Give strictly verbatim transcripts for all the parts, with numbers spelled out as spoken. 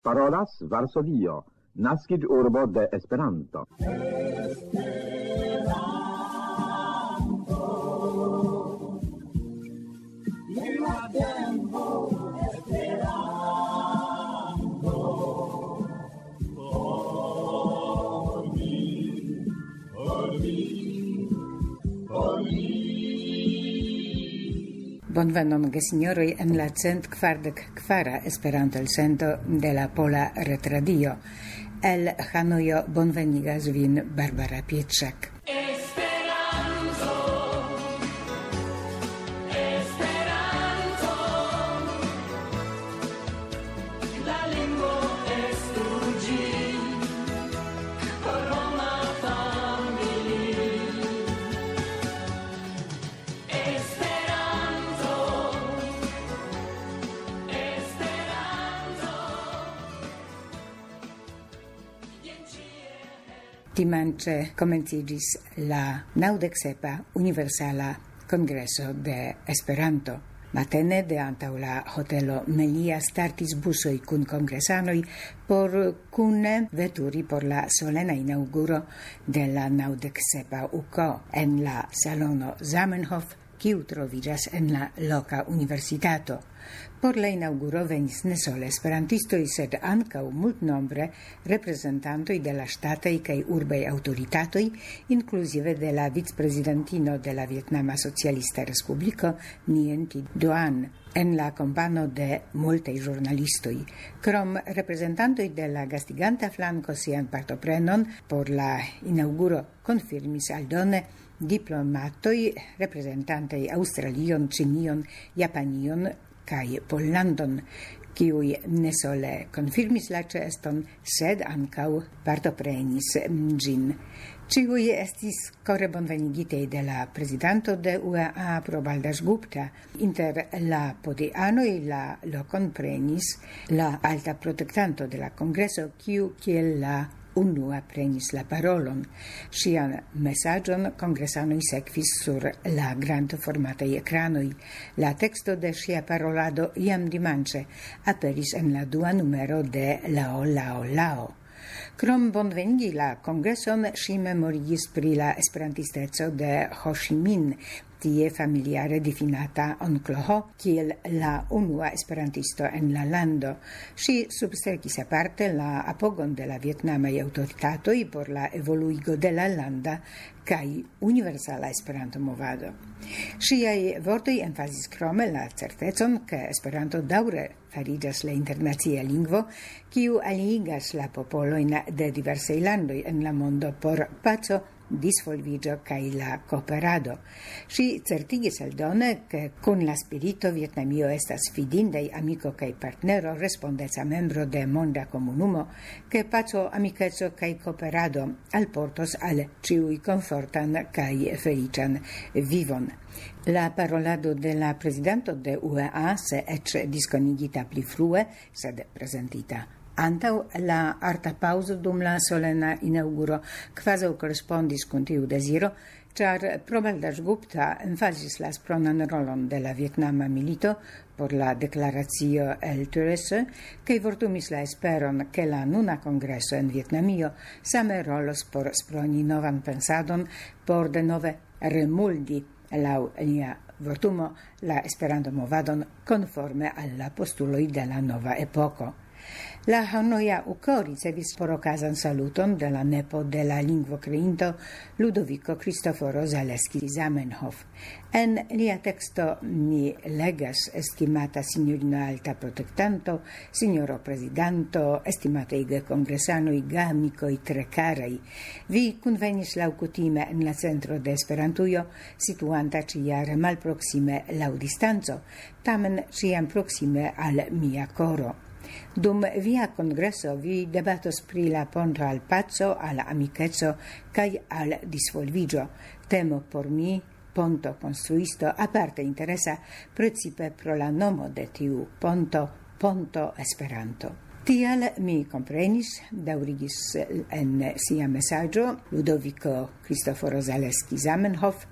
Parolas Varsovio, naskiĝurbo de Esperanto. Bonvenon, gesignoroj, en la cent kvardek kvara Esperanto-elsendo de la Pola Retradio. El Hanojo bonvenigas vin Barbara Pietrzak. Dimanche komenciĝis la naŭdek sepa Universala Kongreso de Esperanto. Matene de antaŭ la hotelo Melia startis busoj kun kongresanoj por kune veturi por la solena inaŭguro de la naŭdek sepa U K en la salono Zamenhof, kiu troviĝas en la loka universitato. Por la inauguro venis ne sole esperantistoj, sed ankaŭ multnombre reprezentantoj de la ŝtataj kaj urbaj aŭtoritatoj, inkluzive de la vicprezidantino de la Vjetnama Socialista Respubliko, Nguyen Thi Doan, en la kompano de multaj ĵurnalistoj. Krom reprezentantoj de la gastiganta flanko sian partoprenon por la inauguro konfirmis aldone diplomatoj reprezentantoj Aŭstralion, Ĉinion, Japanion kaj Pollandon, kiuj ne sole konfirmis la ĉeeston, sed ankaŭ partoprenis ĝin. Ĉiuj estis kore bonvenigitej de la prezidanto de U E A, Probal Dasgupta. Inter la podianoj la lokon prenis la alta protektanto de la kongreso, kiu kiel la unua prenis la parolon. Ŝian mesaĝon kongresanoj sekvis sur la grandformataj ekranoj. La teksto de ŝia parolado jam dimanĉe aperis en la dua numero de Lao Lao Lao. Krom bonvenigi la kongreson, ŝi memorigis pri la esperantisteco de Ho Chi Minh, tie familiare difinata onklo Ho, kiel la unua esperantisto en la lando. Ŝi substrekis aparte la apogon de la vjetnamaj aŭtoritatoj por la evoluigo de la landa kaj universala Esperanto-movado. Ŝiaj vortoj emfazis krome la certecon, ke Esperanto daŭre fariĝas la internacia lingvo, kiu aliigas la popolojn de diversaj landoj en la mondo por paco, disvolviĝo kaj la kooperado. Ŝi certigis aldone, ke kun la spirito Vjetnamio estas fidindaj amiko kaj partnero, respondeca membro de monda komunumo, ke paco, amikeco kaj kooperado alportos al ĉiuj komfortan kaj feliĉan vivon. La parolado de la prezidanto de U E A, se eĉ diskonigita pli frue, sed prezentita antaŭ la arta paŭzo dum la solena inaŭguro, kvazaŭ korespondis kun tiu deziro, ĉar Probal Dasgupta emfazis la spronan rolon de la vjetnama milito por la deklaracio el Turese, kaj vortumis la esperon, ke la nuna kongreso en Vjetnamio same rolos por sproni novan pensadon, por denove remuldi laŭ lia vortumo la Esperanto-movadon konforme al la postuloj de la nova epoko. La Hanoja U K ricevis por okazan saluton de la nepo de la lingvokreinto Ludovico Cristoforo Zaleski Zamenhof. En lia teksto mi legas: estimata signorino alta protektanto, signoro prezidanto, estimatej gekongresanoj, geamikoj tre karaj. Vi kunvenis laŭkutime en la centro de Esperantujo, situanta ĉiare malproksime laŭ distanco, tamen ĉiam proksime al mia koro. Dum via kongreso vi debatos pri la ponto al paco, al amikeco kaj al disvolviĝo. Temo por mi, ponto konstruisto, aparte interesa precipe pro la nomo de tiu ponto, Ponto Esperanto. Tial mi comprenis, daŭrigis en sia mesaĝo Ludovico Cristoforo Zaleski Zamenhof,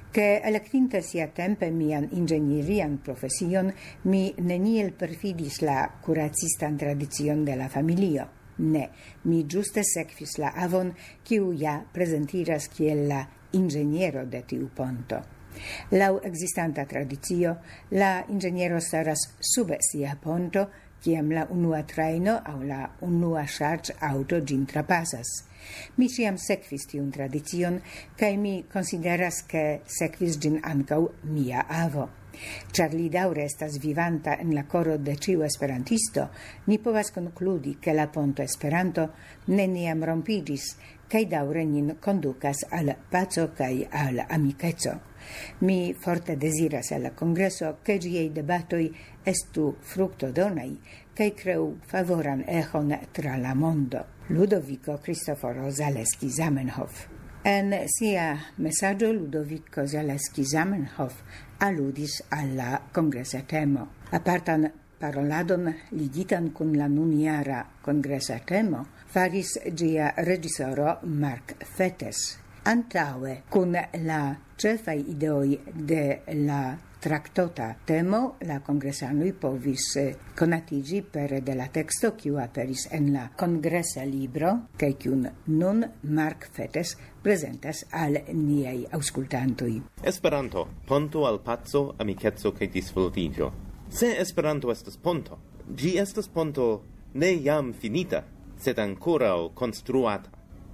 che elektinte siatempe mian ingenierian profesion, mi neniel perfidis la curacistan tradicion de la familio. Ne, mi giuste sekvis la avon, kiu ja presentiras kiel la ingeniero de tiu ponto. Lau existanta tradicio, la ingeniero staras sube sia ponto, kiam la unua traino au la unua charge auto gin trapasas. Mi ciam sekvis tiun tradicion, kai mi consideras che sekvis gin ancau mia avo. Char li daure estas vivanta en la coro de ciu esperantisto, ni povas concludi che la ponto Esperanto neniam rompigis, kai daure nin conducas al paco kai al amicezo. Mi forte desiras al congreso che giei debatoi estu fructo donai, kai creu favoran echon tra la mondo. Ludovico Cristoforo Zaleski Zamenhof. En sia messaggio Ludovico Zaleski Zamenhof alludis alla congressa temo. Apartan paroladon ligitan kun la nuniara congressa temo faris gia regisoro Mark Fettes. Antaue, kun la cefai ideoi de la tractota temo, la congressanui povis conatigi per de la texto kiu aperis en la congressa libro, kai kiun nun Mark Fettes presentas al niei auscultantui. Esperanto, ponto al paco, amicezo kai disvolvigio. Se Esperanto estas ponto, gi estas ponto ne jam finita, sed ancora construata.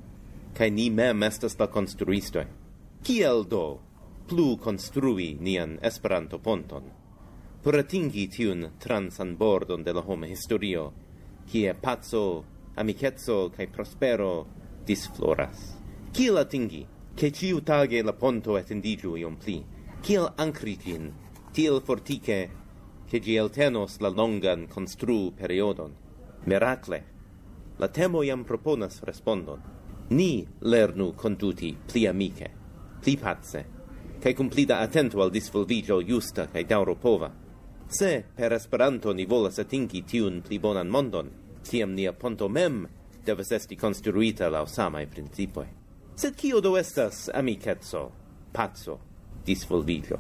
Kai ni mem estas la construistoi. Kiel do plu construi nian Esperanto ponton, por atingi tiun transan bordon de la homa historio, kie paco, amicezo kai prospero disfloras. Kiel atingi, che ciu tage la ponto etendigiu iom pli, kiel ancri gin, tiel fortike, che gi eltenos la longan construu periodon. Miracle, la temo iam proponas respondon. Ni lernu conduti pli amice, pli pace, kai cumplida attento al disvolvigio justa kai daŭropova. Se per Esperanto ni volas atingi tiun pli bonan mondon, tiam nia ponto mem devas esti konstruita laŭ samaj principoj. Sed kio do estas amicezo, paco, disvolvigio?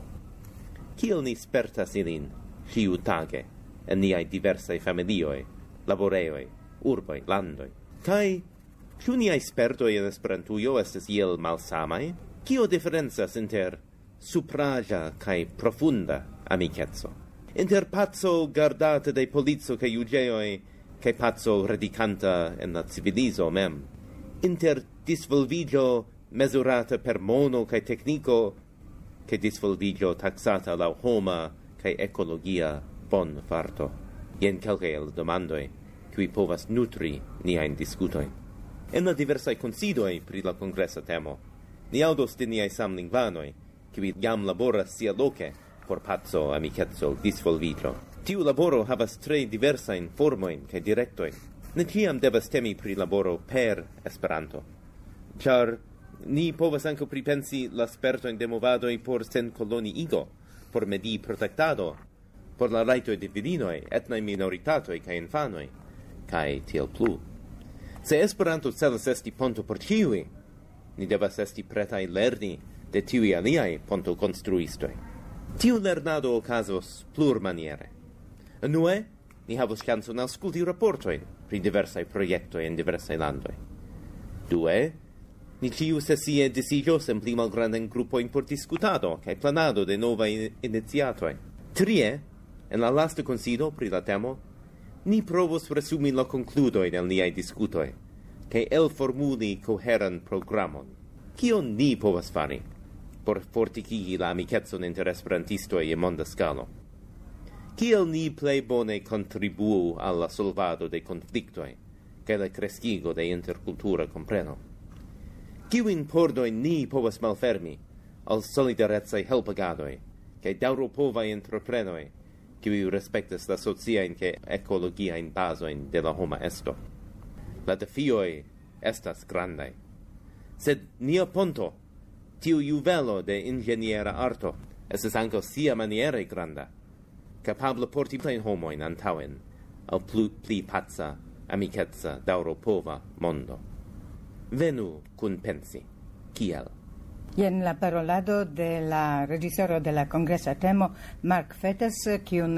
Kiel ni spertas ilin ĉiutage en niaj diversaj familioj, laborejoj, urboj, landoj? Kaj ĉu niaj spertoj en Esperantujo estas iel malsamaj? Kio diferencas inter supraĵa kaj profunda amicezo? Inter paco gardata de polico kaj juĝejoj kaj paco radikanta en la civilizo mem? Inter disvolvigio mesurata per mono kaj tekniko kaj disvolvigio taksata laŭ homa kaj ekologia bonfarto? Jen kelkaj el demandoj kiuj povas nutri niajn diskutojn. En la diversaj konsidoj pri la kongresa temo, ni aŭdos de niaj samlingvanoj, kiuj jam laboras sialoke por paco, amicezo, disvolvigio. Tiu laboro havas tre diversajn formojn kaj direktojn. Ne ĉiam devas temi pri laboro per Esperanto, ĉar ni povas ankaŭ pripensi la spertojn de movadoj por senkoloniigo, por medi-protektado, por la rajtoj de virinoj, etnaj minoritatoj kaj infanoj, kaj tiel plu. Se Esperanto celas esti ponto por ĉiuj, ni devas esti pretaj lerni de tiuj aliaj pontokonstruistoj. Tiu lernado okazos plurmaniere. Unue, ni havos ŝancon aŭskulti raportojn pri diversaj projektoj en diversaj landoj. Due, ni ĉiu sesie disiĝos en pli malgrandajn grupojn por diskutado kaj planado de novaj iniciatoj. Trie, en la lasta kunsido pri la temo, ni provos resumi la konkludojn el niaj diskutoj kaj elformuli koheran programon. Kion ni povas fari por fortikigi la amicecon inter esperantistoj je monda skalo? Kiel ni plej bone kontribuu al la solvado de konfliktoj kaj la kreskigo de interkultura kompreno? Kiujn pordojn ni povas malfermi al solidarecaj helpagadoj kaj daŭropovaj entreprenoj kiuj respektas la sociajn kaj ekologiajn bazojn de la homa esto? La defioj estas grandaj. Sed nia ponto, tiu juvelo de ingeniera arto, estas ankaŭ siamaniere granda, kapabla porti plejn homojn antaŭen al plu, pli paca, amiceca, daŭropova mondo. Venu kunpensi, kiel. En la parolado de la regisoro de la congresa temo, Mark Fettes, kiun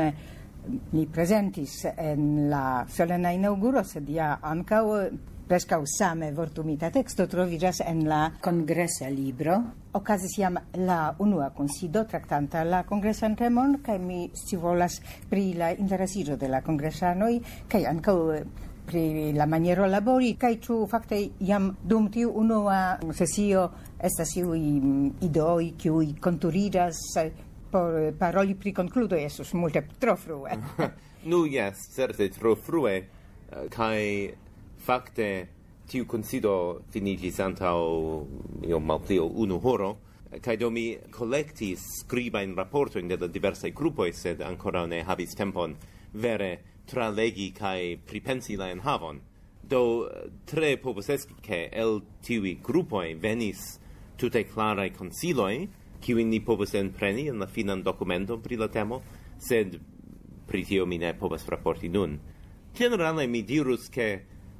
li presentis en la solena inauguro, sed ja ankaŭ prescau same vortumita texto trovigas en la congresa libro. Okazis jam la unua kunsido traktanta la kongresan temon, kaj mi scivolas pri la interesiĝo de la kongresanoj kaj ankaŭ pri la maniero labori, kaj ĉu fakte jam dum tiu unua sesio estas iuj ideoj kiuj konturiĝas por paroli pri konkludoj, estus multe tro frue. Nu, yes, certe tro frue, kaj fakte tiu consido finigis antau io malpli ol unu horo, kaj do mi collectis scribain raportoin de la diversai gruppoi, sed ancora ne havis tempon vere tralegi kaj pripensi la enhavon. Do tre povus esti ke el tiui gruppoi venis tute clarai consiloi, kiuin ni povus enpreni en la finan documento pri la temo, sed pri tio mi ne povas raporti nun. Generale mi dirus ke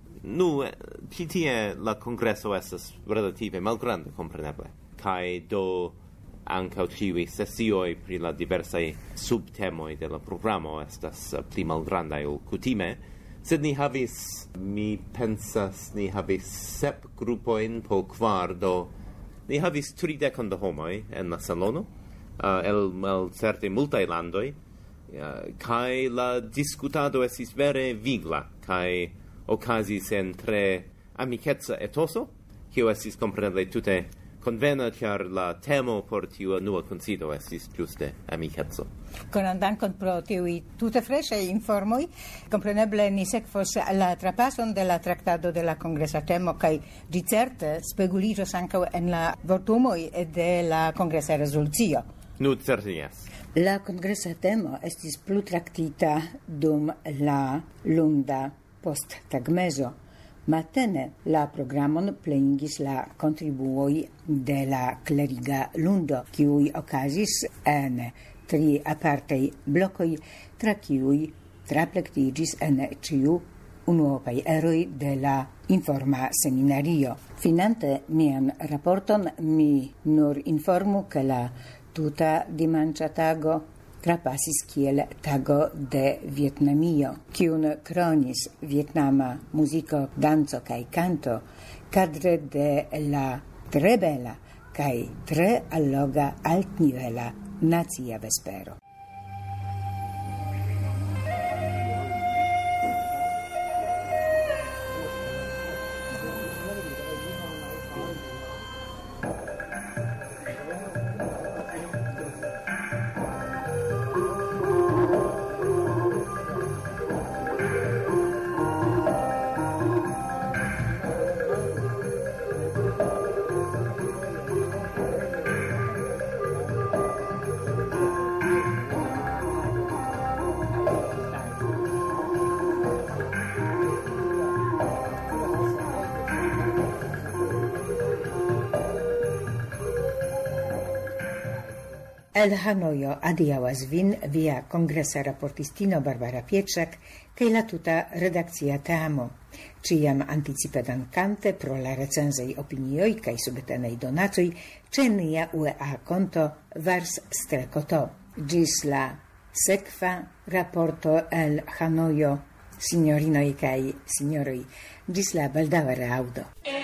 nu, ci tie la congresso estas relative malgrande, compreneble, kai do ankaŭ ĉiuj sesioj pri la diversaj subtemoj de la programo estas pli malgrandaj ol kutime, sed ni havis, mi pensas, ni havis sep grupojn po kvar, do ni havis tridekon da homoj en la salono, uh, el malcerte multaj landoj, uh, kaj la diskutado estis vere vigla, kaj okazis en tre amikeca etoso, kiu estis kompreneble tute convena, ĉar la temo por tiu unua kunsido estis ĝuste amikeco. Konan dankon pro tiuj tute freŝaj informoj. Kompreneble ni sekvos la trapason de la traktado de la kongresa temo kaj ĝi certe speguliĝos ankaŭ en la vortumoj de la kongresa rezolucio. Nu, certe jes. La kongresa temo estis plu traktita dum la lunda post tagmezo. Matene la programon plenigis la contribuoi de la cleriga lundo, kiuj okazis en tri apartei blokoj, tra kiuj traplektiĝis en ĉiu unuopaj eroj de la informa seminario. Finante mian raporton, mi nur informu, ke la tuta dimanĉa tago trapasis kiel tago de Vietnamio, kiun kronis vietnama muziko, danco kaj kanto, kadre de la tre bela kaj tre alloga altnivela nacia vespero. El Hanojo adiaŭas vin via kongresa raportistino Barbara Pietrzak kaj la tuta redakcia teamo, ĉiam anticipe dankante pro la recenzaj opinioj kaj subtenej donacoj ĉe nia U E A konto Vars-to. Ĝis la sekva raporto el Hanojo, signorinoj kaj signoroj, ĝis la baldaŭa reaŭdo.